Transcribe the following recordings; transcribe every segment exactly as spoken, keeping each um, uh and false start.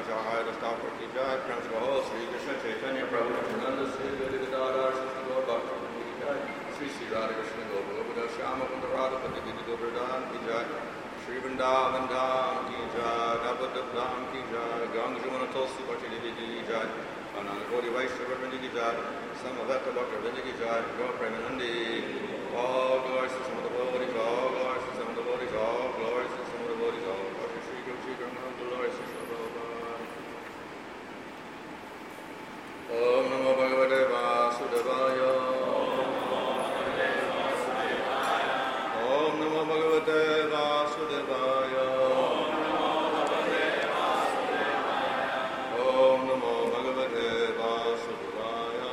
Jai, Rastafari ki Jai, Principal Host, Sri Krishna Chaitanya Prabhu Nityananda, Sri Guru Gadadhar, Sri Gaur Bhakti ki Jai, Sri Sri Radha Krishna Gopa Gopada, Shyama Kunda Radha Pati Didi Govardhan ki Jai, Sri Vrindavan Dham ki Jai, Navadvip Dham ki Jai, Ganga Jamuna Tulsi Bhakti Didi ki Jai, Ananda Gauri Vaishnava Vrindi ki Jai, Samaveta Bhakti Vrindi ki Jai, Gaur Premanandi, all glories to some of the bodies, all glories to some of the bodies, all glories to some of the bodies, all glories to Sri Guru Sri Guru, glories to some of the bodies. Om Namo Bhagavate Vasudevaya. Om Namo Bhagavate Vasudevaya. Om Namo Bhagavate Vasudevaya.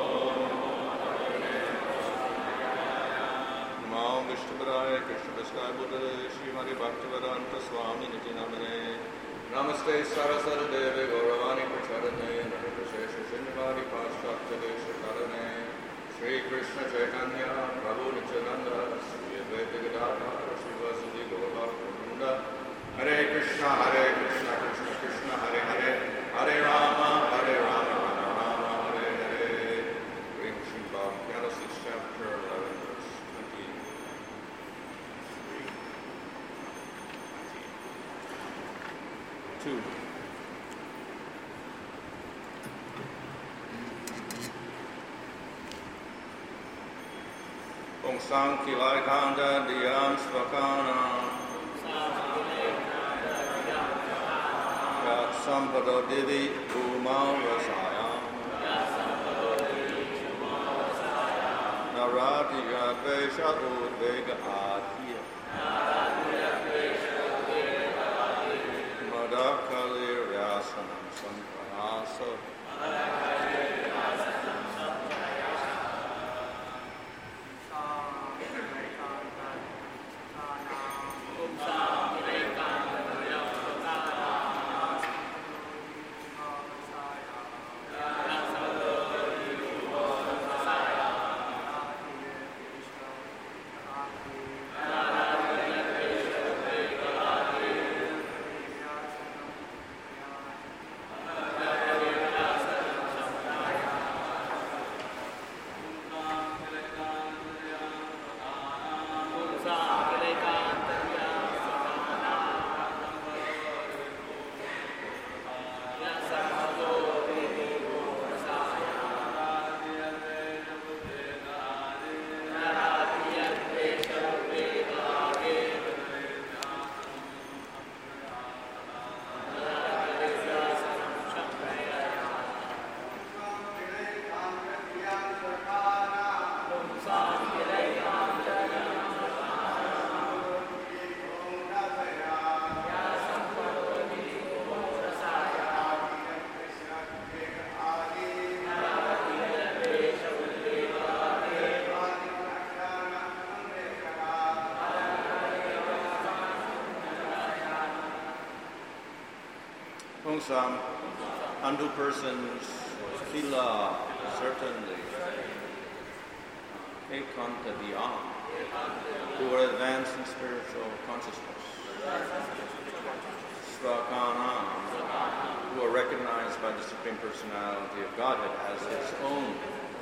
Namo Vishnupadaya Krishna Vishnu Buddha Srimati Bhaktivedanta Swami Niti Namane Namaste Saraswati Devi Gauravani Pracharane Namaste Srinivadi Paschakta Deshakarane Sri Krishna Chaitanya Prabhu Nityananda Sri Advaita Gadadhar Sri Vasudhi Gaurabhakta Hare Krishna Hare Krishna Krishna Krishna Hare Hare Hare Rama Hare Rama Rama Rama Hare Hare. Reading Sri Bhagavad Gita, chapter eleven, verse twenty-two. Om Sankhi Laikanda Diyam Svakana Yat Sampada Divi Bhuma Vasayam Narati Yadvesha Udvega Adhiya Madhakali Ryasanam Samprahasa Some unto persons, Sila, certainly, Ekanta beyond, who are advanced in spiritual consciousness, Svakana, who are recognized by the Supreme Personality of Godhead as its own,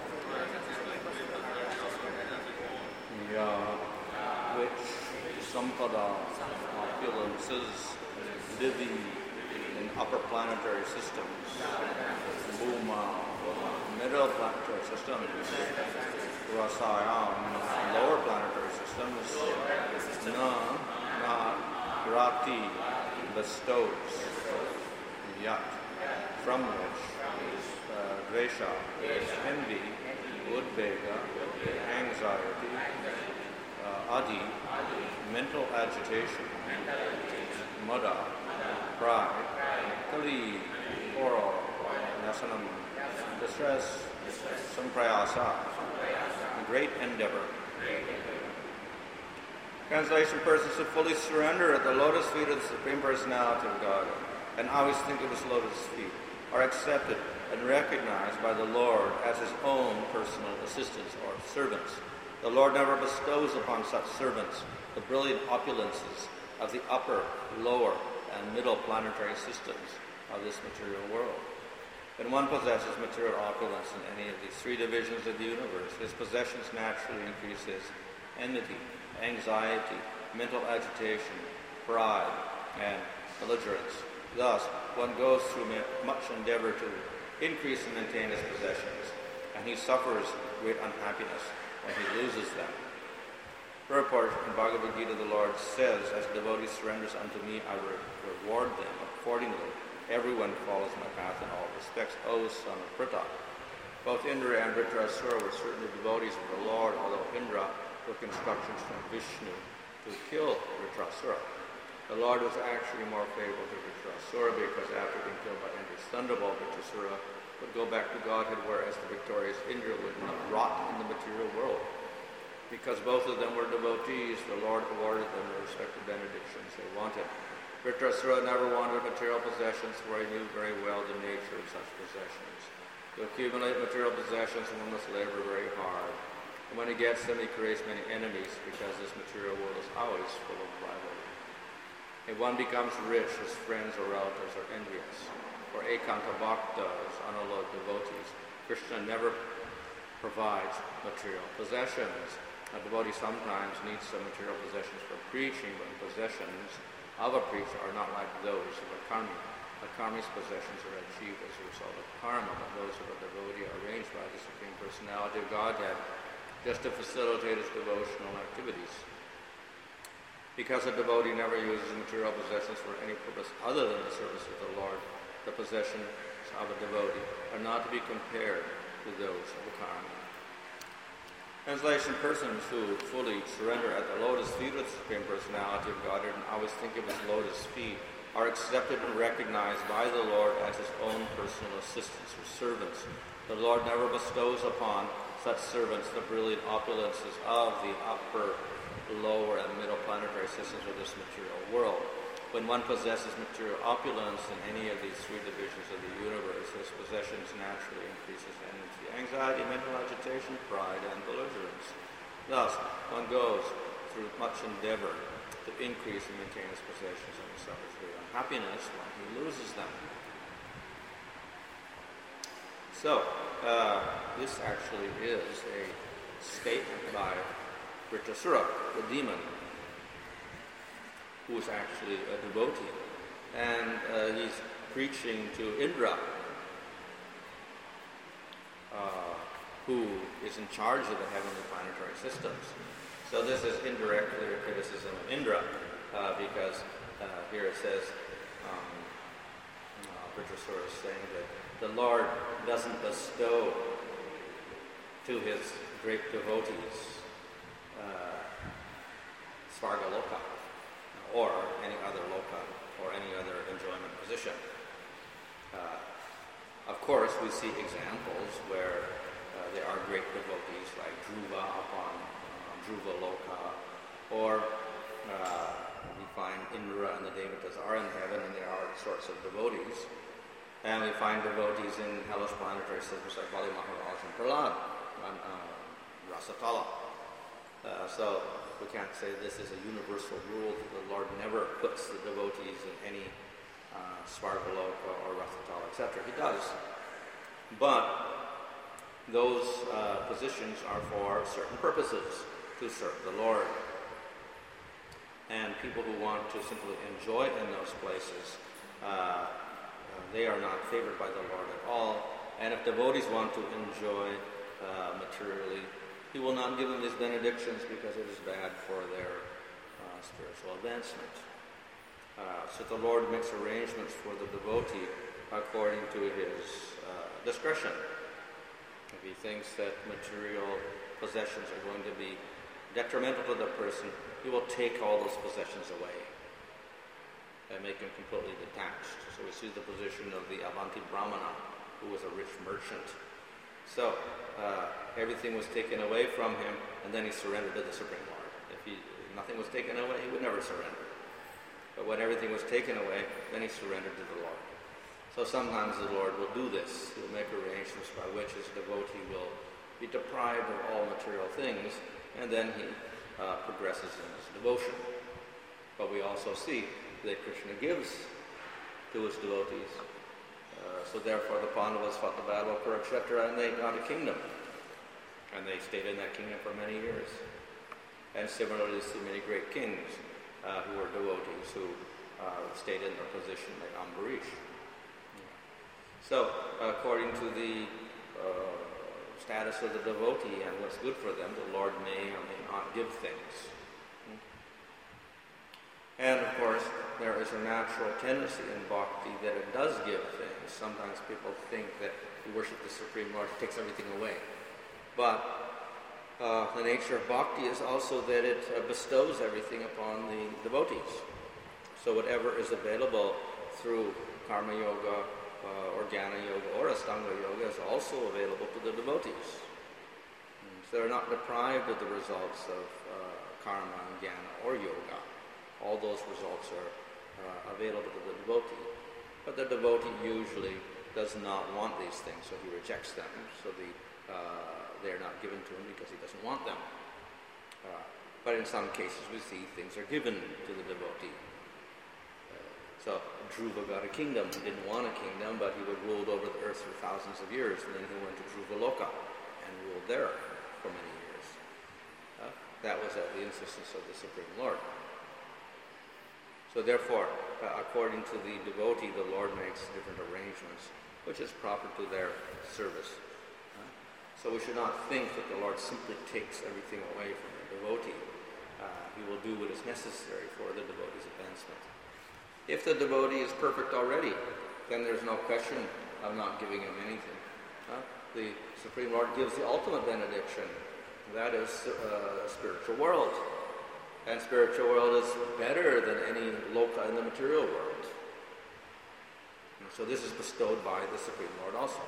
Ya, which Sampada, opulences, Divi, in upper planetary systems, Bhuma, middle planetary systems, Rasayam, lower planetary systems, Na, Na, Rati, bestows, Yat, from which uh, Dvesha, envy, Udvega, anxiety, uh, Adi, mental agitation, Mada, pride, Kali, oral, nasanam, distress, samprayasa, great endeavor. Translation: persons who fully surrender at the lotus feet of the Supreme Personality of God and always think of his lotus feet are accepted and recognized by the Lord as his own personal assistants or servants. The Lord never bestows upon such servants the brilliant opulences of the upper, lower, and middle planetary systems, of this material world. When one possesses material opulence in any of these three divisions of the universe, his possessions naturally increase his enmity, anxiety, mental agitation, pride, and belligerence. Thus, one goes through much endeavor to increase and maintain his possessions, and he suffers great unhappiness when he loses them. Purport in Bhagavad Gita, the Lord says, "As devotee surrenders unto me, I will reward them accordingly. Everyone follows my path in all respects, O son of Pritha." Both Indra and Vritrasura were certainly devotees of the Lord, although Indra took instructions from Vishnu to kill Vritrasura. The Lord was actually more favorable to Vritrasura because after being killed by Indra's thunderbolt, Vritrasura would go back to Godhead, whereas the victorious Indra would not rot in the material world. Because both of them were devotees, the Lord awarded them the respective benedictions they wanted. Vritrasura never wanted material possessions, for he knew very well the nature of such possessions. To accumulate material possessions, one must labor very hard. And when he gets them, he creates many enemies, because this material world is always full of rivalry. If one becomes rich, his friends or relatives are envious. For Ekanta Bhaktas, unalloyed devotees, Krishna never provides material possessions. A devotee sometimes needs some material possessions for preaching, but possessions of a preacher are not like those of a karmi. A karmi's possessions are achieved as a result of karma, but those of a devotee are arranged by the Supreme Personality of Godhead just to facilitate his devotional activities. Because a devotee never uses material possessions for any purpose other than the service of the Lord, the possessions of a devotee are not to be compared to those of a karmi. Translation: persons who fully surrender at the lotus feet of the Supreme Personality of Godhead and always think of his lotus feet are accepted and recognized by the Lord as his own personal assistants or servants. The Lord never bestows upon such servants the brilliant opulences of the upper, lower, and middle planetary systems of this material world. When one possesses material opulence in any of these three divisions of the universe, his possessions naturally increases enmity, anxiety, mental agitation, pride, and belligerence. Thus, one goes through much endeavor to increase and maintain his possessions, and he suffers great unhappiness when he loses them. So, uh, this actually is a statement by Vritrasura, the demon, who is actually a devotee. And uh, he's preaching to Indra, uh, who is in charge of the heavenly planetary systems. So this is indirectly a criticism of Indra, uh, because uh, here it says, um, uh, Vritrasura is saying that the Lord doesn't bestow to his great devotees uh, Svarga Loka, or any other loka, or any other enjoyment position. Uh, of course, we see examples where uh, there are great devotees like Dhruva upon uh, Dhruva Loka, or uh, we find Indra and the Devatas are in heaven, and there are sorts of devotees. And we find devotees in hellish planetary systems like Bali Maharaj and Prahlad, and uh, Rasatala. Uh, so we can't say this is a universal rule that the Lord never puts the devotees in any uh, Svargaloka or Rasatala, et cetera. He does. But those uh, positions are for certain purposes, to serve the Lord. And people who want to simply enjoy in those places, uh, they are not favored by the Lord at all. And if devotees want to enjoy uh, materially, he will not give them these benedictions because it is bad for their uh, spiritual advancement. Uh, so the Lord makes arrangements for the devotee according to his uh, discretion. If he thinks that material possessions are going to be detrimental to the person, he will take all those possessions away and make him completely detached. So we see the position of the Avanti Brahmana, who was a rich merchant. So uh, everything was taken away from him, and then he surrendered to the Supreme Lord. If, he, if nothing was taken away, he would never surrender. But when everything was taken away, then he surrendered to the Lord. So sometimes the Lord will do this. He will make arrangements by which his devotee will be deprived of all material things, and then he uh, progresses in his devotion. But we also see that Krishna gives to his devotees. Uh, so therefore the Pandavas fought the battle of Kurukshetra and they got a kingdom. And they stayed in that kingdom for many years. And similarly, you see many great kings uh, who were devotees who uh, stayed in their position, like Ambarish. So, according to the uh, status of the devotee and what's good for them, the Lord may or may not give things. And of course, there is a natural tendency in bhakti that it does give things. Sometimes people think that you worship the Supreme Lord, it takes everything away. But uh, the nature of bhakti is also that it uh, bestows everything upon the devotees. So whatever is available through karma yoga, uh, or jnana yoga, or astanga yoga is also available to the devotees. And so they're not deprived of the results of uh, karma and jnana or yoga. All those results are uh, available to the devotee. But the devotee usually does not want these things, so he rejects them. So the, uh, they're not given to him because he doesn't want them. Uh, but in some cases we see things are given to the devotee. Uh, so Dhruva got a kingdom. He didn't want a kingdom, but he would ruled over the earth for thousands of years. And then he went to Dhruvaloka and ruled there for many years. Uh, that was at the insistence of the Supreme Lord. So therefore, uh, according to the devotee, the Lord makes different arrangements, which is proper to their service. Uh, so we should not think that the Lord simply takes everything away from the devotee. Uh, he will do what is necessary for the devotee's advancement. If the devotee is perfect already, then there's no question of not giving him anything. Uh, the Supreme Lord gives the ultimate benediction. That is uh, a spiritual world. And spiritual world is better than any loka in the material world. And so this is bestowed by the Supreme Lord also.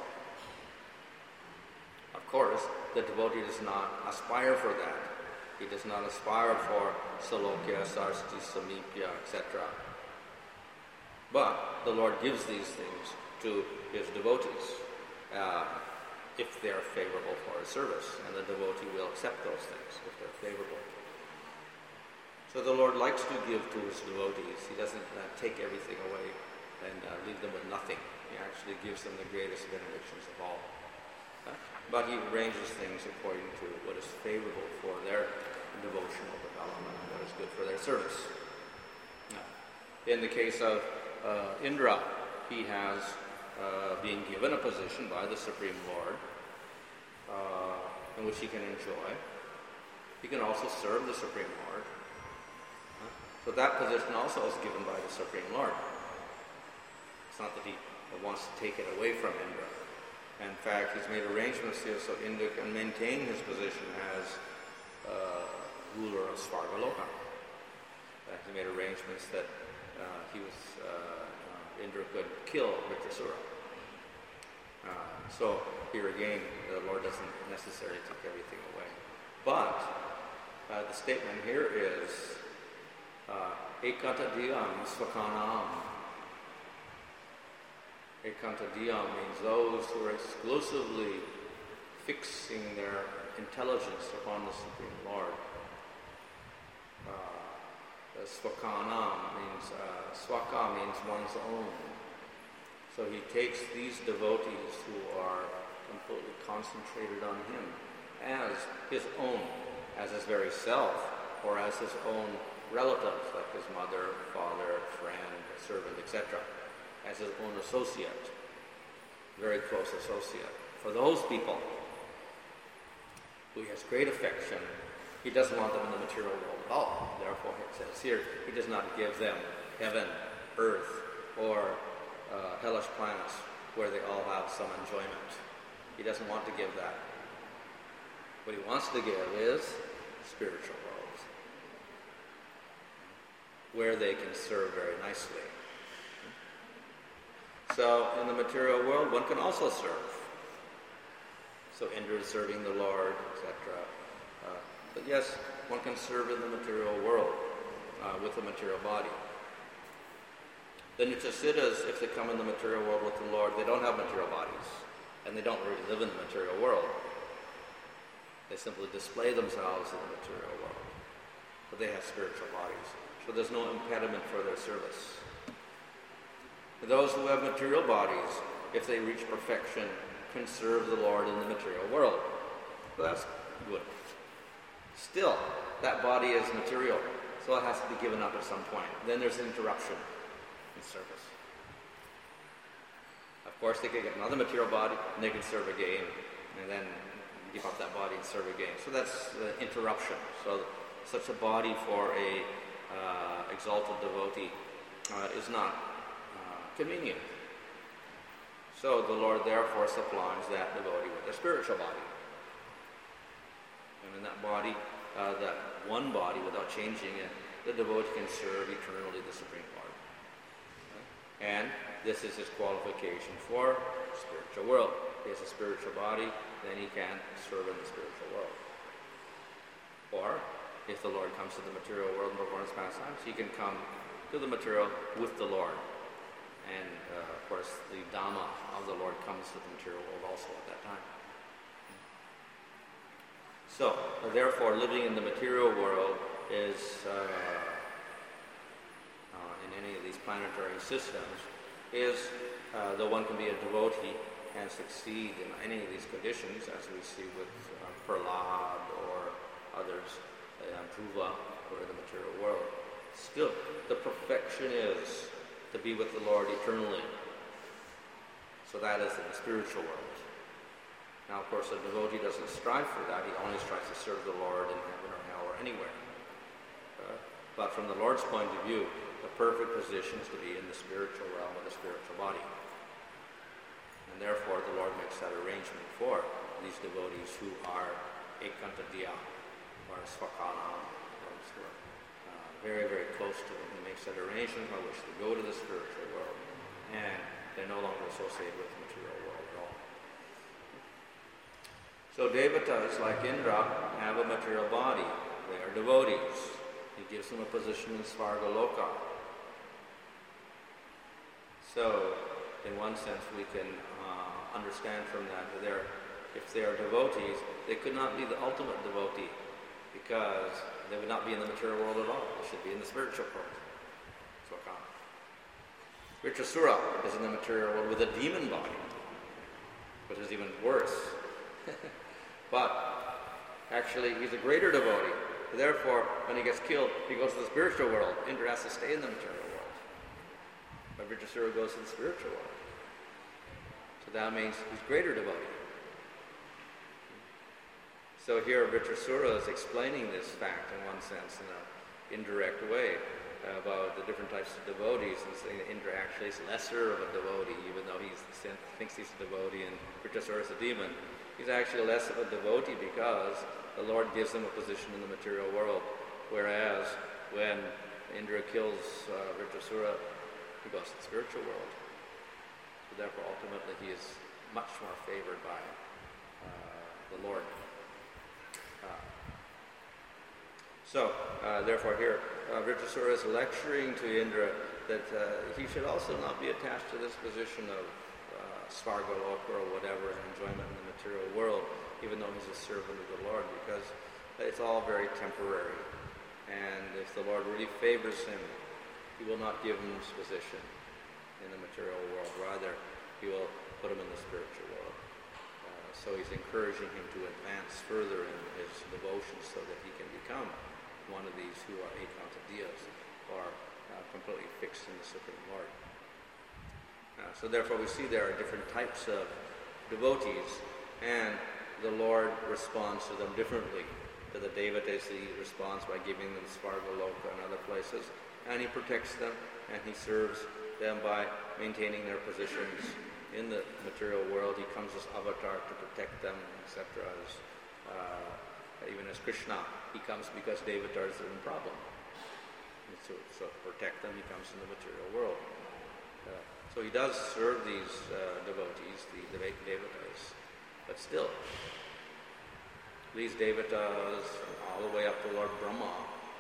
Of course, the devotee does not aspire for that. He does not aspire for salokya, sarsati, samipya, et cetera. But the Lord gives these things to his devotees uh, if they are favorable for his service, and the devotee will accept those things if they're favorable. So the Lord likes to give to his devotees. He doesn't uh, take everything away and uh, leave them with nothing. He actually gives them the greatest benedictions of all. Uh, but he arranges things according to what is favorable for their devotional development and what is good for their service. Uh, in the case of uh, Indra, he has uh, been given a position by the Supreme Lord uh, in which he can enjoy. He can also serve the Supreme Lord. So that position also is given by the Supreme Lord. It's not that he wants to take it away from Indra. In fact, he's made arrangements here so Indra can maintain his position as uh, ruler of Svargaloka. Uh, he made arrangements that uh, he was uh, uh, Indra could kill Vritrasura. Uh, so here again, the Lord doesn't necessarily take everything away. But uh, the statement here is Uh, ekanta diyam svakanam. Ekanta diyam means those who are exclusively fixing their intelligence upon the Supreme Lord. Uh, svakanam means, uh, swaka means one's own. So he takes these devotees who are completely concentrated on him as his own, as his very self, or as his own relatives, like his mother, father, friend, servant, et cetera, as his own associate, very close associate. For those people who he has great affection, he doesn't want them in the material world at all. Therefore, it says here, he does not give them heaven, earth, or uh, hellish planets where they all have some enjoyment. He doesn't want to give that. What he wants to give is spiritual world, where they can serve very nicely. So in the material world, one can also serve. So Indra is serving the Lord, et cetera. Uh, but yes, one can serve in the material world uh, with the material body. The Nityasiddhas, if they come in the material world with the Lord, they don't have material bodies, and they don't really live in the material world. They simply display themselves in the material world, but they have spiritual bodies. So there's no impediment for their service. Those who have material bodies, if they reach perfection, can serve the Lord in the material world. So that's good. Still, that body is material, so it has to be given up at some point. Then there's an interruption in service. Of course, they can get another material body, and they can serve again, and then give up that body and serve again. So that's the interruption. So such a body for a uh, exalted devotee uh, is not uh, convenient. So the Lord therefore supplies that devotee with a spiritual body. And in that body, uh, that one body, without changing it, the devotee can serve eternally the Supreme Lord. Okay? And this is his qualification for spiritual world. He has a spiritual body, then he can serve in the spiritual world. Or, if the Lord comes to the material world and performs pastimes, he can come to the material with the Lord. And, uh, of course, the Dhamma of the Lord comes to the material world also at that time. So, uh, therefore, living in the material world is, uh, uh, in any of these planetary systems, is uh, though one can be a devotee and succeed in any of these conditions, as we see with uh, Prahlad or others, uh, Dhruva, or in the material world, still the perfection is to be with the Lord eternally. So that is in the spiritual world. Now, of course, a devotee doesn't strive for that. He only strives to serve the Lord in heaven or hell or anywhere. Uh, but from the Lord's point of view, the perfect position is to be in the spiritual realm with a spiritual body. And therefore, the Lord makes that arrangement for these devotees who are ekantadiya or svakana, those who are uh, very, very close to him. He makes that arrangement by which to go to the spiritual world, and they're no longer associated with the material world at all. So devatas, like Indra, have a material body. They are devotees. He gives them a position in Svargaloka. So, in one sense, we can uh, understand from that that they're, if they are devotees, they could not be the ultimate devotee, because they would not be in the material world at all. They should be in the spiritual world. Svakana. Vritrasura is in the material world with a demon body, which is even worse. But actually, he's a greater devotee. Therefore, when he gets killed, he goes to the spiritual world. Indra has to stay in the material world. But Vritrasura goes to the spiritual world. So that means he's greater devotee. So here Vritrasura is explaining this fact in one sense, in an indirect way, about the different types of devotees, and saying that Indra actually is lesser of a devotee, even though he thinks he's a devotee and Vritrasura is a demon. He's actually less of a devotee because the Lord gives him a position in the material world, whereas when Indra kills uh, Vritrasura, he goes to the spiritual world. So therefore, ultimately, he is much more favored by uh, the Lord. Uh, so, uh, therefore, here, uh, Vritrasura is lecturing to Indra that uh, he should also not be attached to this position of uh, Svargaloka or whatever, enjoyment in the material world, even though he's a servant of the Lord, because it's all very temporary. And if the Lord really favors him, he will not give him this position in the material world. Rather, he will put him in the spiritual world. Uh, so he's encouraging him to advance further in his devotion so that he can become one of these who are ekantadiyas, or uh, completely fixed in the Supreme Lord. Uh, so therefore we see there are different types of devotees, and the Lord responds to them differently. To the devatas, he responds by giving them Svargaloka and other places, and he protects them, and he serves them by maintaining their positions in the material world. He comes as avatar to protect them, et cetera. As, uh, even as Krishna, he comes because devatas are in problem. And so, so to protect them, he comes in the material world. Uh, so he does serve these uh, devotees, the, the devatas, but still, these devatas, all the way up to Lord Brahma,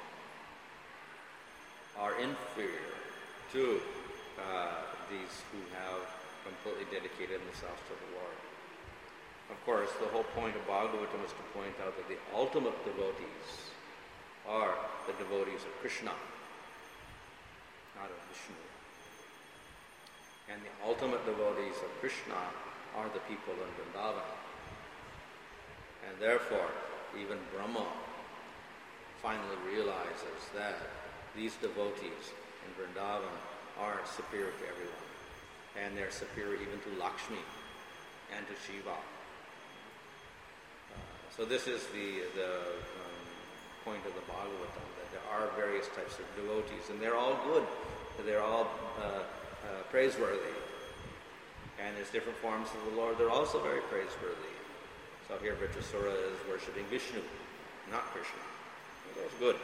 are inferior to uh, these who have completely dedicated themselves to the Lord. Of course, the whole point of Bhagavatam is to point out that the ultimate devotees are the devotees of Krishna, not of Vishnu. And the ultimate devotees of Krishna are the people in Vrindavan. And therefore, even Brahma finally realizes that these devotees in Vrindavan are superior to everyone. And they're superior even to Lakshmi and to Shiva. Uh, so this is the, the um, point of the Bhagavatam, that there are various types of devotees, and they're all good. They're all uh, uh, praiseworthy. And there's different forms of the Lord. They're also very praiseworthy. So here Vritrasura is worshipping Vishnu, not Krishna. Well, that's good.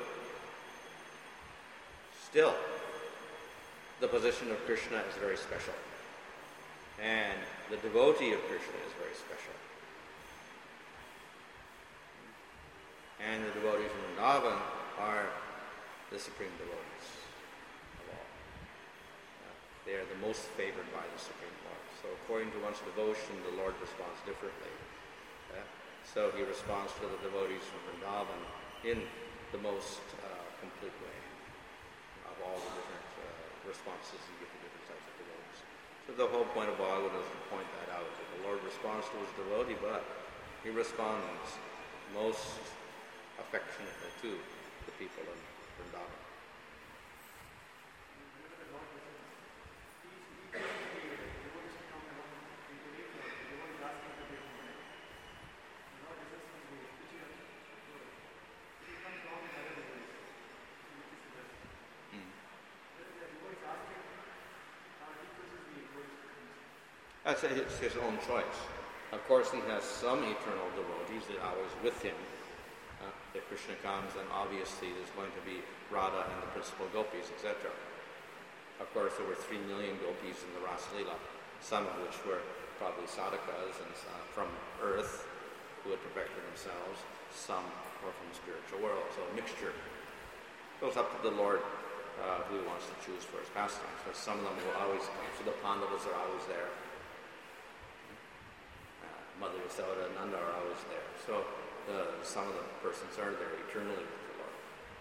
Still, the position of Krishna is very special. And the devotee of Krishna is very special. And the devotees in Vrindavan are the supreme devotees of all. Uh, they are the most favored by the Supreme Lord. So according to one's devotion, the Lord responds differently. Uh, so he responds to the devotees from Vrindavan in the most uh, complete way of all the different uh, responses he gives to different types of devotees. So the whole point of Bhagavatam is to point that out. That the Lord responds to his devotee, but he responds most affectionately to the people in Vrindavan. That's his, his own choice. Of course, he has some eternal devotees that are always with him. Uh, if Krishna comes, then obviously there's going to be Radha and the principal gopis, et cetera. Of course, there were three million gopis in the Rasa Leela, some of which were probably sadhakas and uh, from earth who had perfected themselves. Some were from the spiritual world. So a mixture. It goes up to the Lord uh, who he wants to choose for his pastimes. But some of them will always come. So the Pandavas are always there. Mother Yashoda and Nanda are always there. So uh, some of the persons are there eternally with the Lord.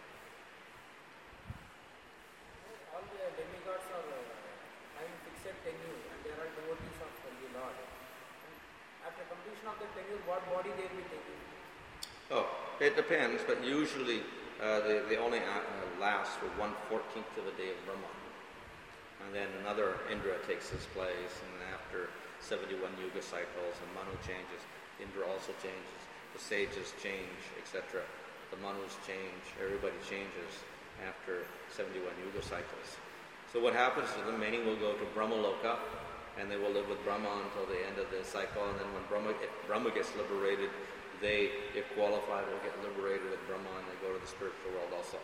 All the demigods are uh, having fixed tenure, and they are devotees of the Lord. And after completion of the tenure, what body they will be taking? Oh, it depends, but usually uh, they, they only uh, last for one fourteenth of a day of Brahma. And then another Indra takes his place, and after seventy-one yuga cycles, and Manu changes, Indra also changes, the sages change, et cetera. The Manus change, everybody changes after seventy-one yuga cycles. So what happens is the many will go to Brahmaloka, and they will live with Brahma until the end of the cycle, and then when Brahma, if Brahma gets liberated, they, if qualified, will get liberated with Brahma, and they go to the spiritual world also.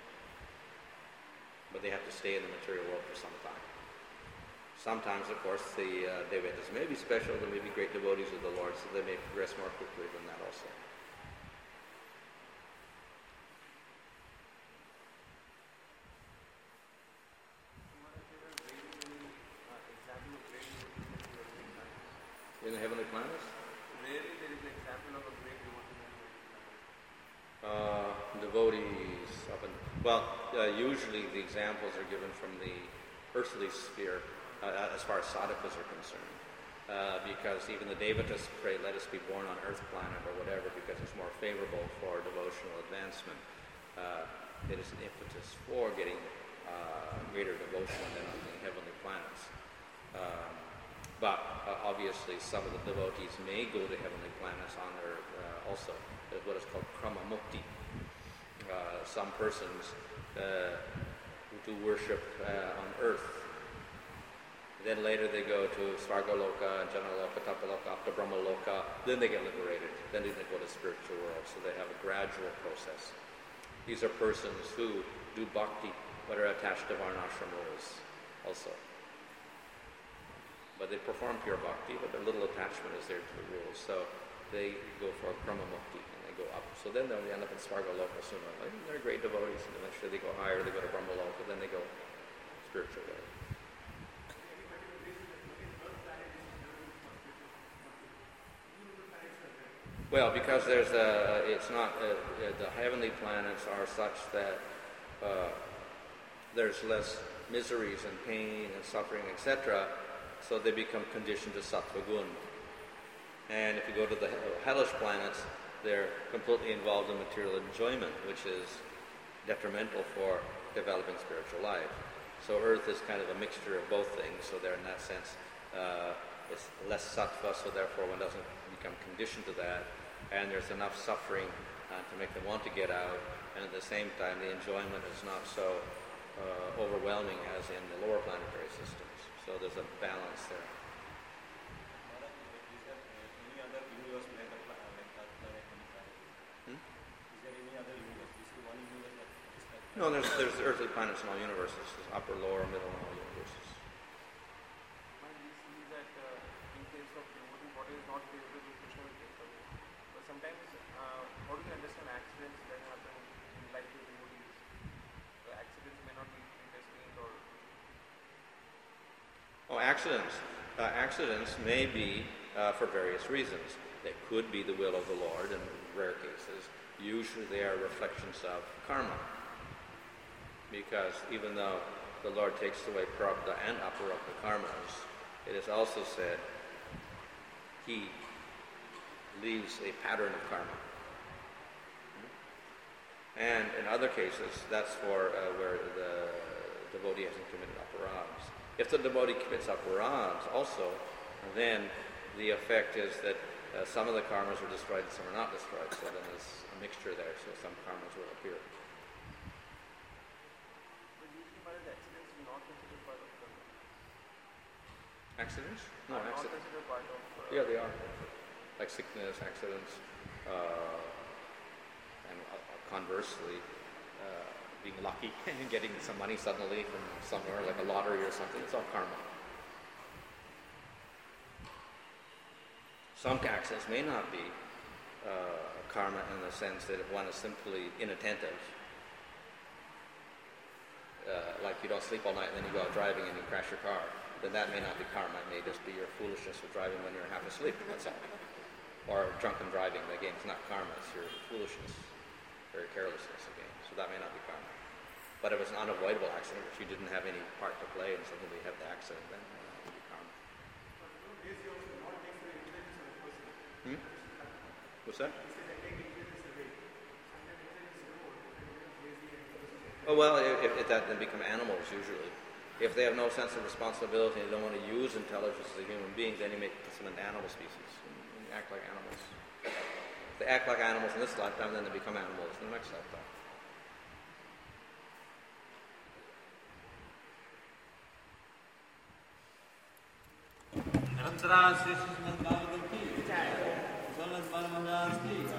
But they have to stay in the material world for some time. Sometimes, of course, the uh, Devatas may be special, they may be great devotees of the Lord, so they may progress more quickly than that also. In the heavenly planets? Rarely there is an example of a great devotee. Uh, devotees of an, well, uh, usually the examples are given from the earthly sphere, uh, as far as sadhakas are concerned. Uh, because even the Devatas pray, let us be born on earth planet or whatever, because it's more favorable for devotional advancement. Uh, it is an impetus for getting uh, greater devotion than on the heavenly planets. Um, but uh, obviously some of the devotees may go to heavenly planets on their, uh, also, there's what is called krama mukti. Uh, some persons uh, do worship uh, on earth. Then later they go to Svargaloka, Janaloka, Tapaloka, after Brahmaloka. Then they get liberated. Then they go to the spiritual world. So they have a gradual process. These are persons who do bhakti, but are attached to varnashram rules also. But they perform pure bhakti, but a little attachment is there to the rules. So they go for krama mukti, and they go up. So then they'll end up in Svargaloka sooner. They're great devotees, and eventually they go higher, they go to Brahmaloka, then they go spiritual world. Well, because there's a, it's not, uh, the heavenly planets are such that uh, there's less miseries and pain and suffering, et cetera. So they become conditioned to sattva gun. And if you go to the hellish planets, they're completely involved in material enjoyment, which is detrimental for developing spiritual life. So Earth is kind of a mixture of both things. So they're in that sense, uh, it's less sattva, so therefore one doesn't become conditioned to that. And there's enough suffering uh, to make them want to get out. And at the same time, the enjoyment is not so uh, overwhelming as in the lower planetary systems. So there's a balance there. Hmm? No, there's there's earthly planets in all universes. There's upper, lower, middle, and all universes. Might we see that uh, in case of devotee, what is not favorable, Krishna will take away. But sometimes, uh, how do you understand accidents that happen in life with devotees? The accidents may not be predestined or... Oh, accidents. Uh, accidents may be uh, for various reasons. They could be the will of the Lord in rare cases. Usually they are reflections of karma. Because even though the Lord takes away prarabdha and aparabdha karmas, it is also said He leaves a pattern of karma. And in other cases, that's for uh, where the devotee hasn't committed aparabhs. If the devotee commits aparabhs also, then the effect is that uh, some of the karmas are destroyed and some are not destroyed. So then there's a mixture there, so some karmas will appear. But usually why the accidents are not considered part of karma? Accidents? No, Are not accidents. considered part of... Uh, Yeah, they are. Like sickness, accidents, uh, and uh, conversely, uh, being lucky and getting some money suddenly from somewhere, like a lottery or something. It's all karma. Some accidents may not be uh, karma in the sense that if one is simply inattentive, uh, like you don't sleep all night and then you go out driving and you crash your car, then that may not be karma. It may just be your foolishness for driving when you're half asleep, that's all. Or drunken driving, again, it's not karma, it's your foolishness, very carelessness again. So that may not be karma. But if it's an unavoidable accident, which you didn't have any part to play and suddenly you have the accident, then it may be karma. Hmm? What's that? Oh, well, if, if that then become animals usually. If they have no sense of responsibility and they don't want to use intelligence as a human being, then you make them an animal species and, and act like animals. If they act like animals in this lifetime, then they become animals in the next lifetime. Anantara Sri Srimad Bhagavatam ki, Swanas Bala Maharaj ki.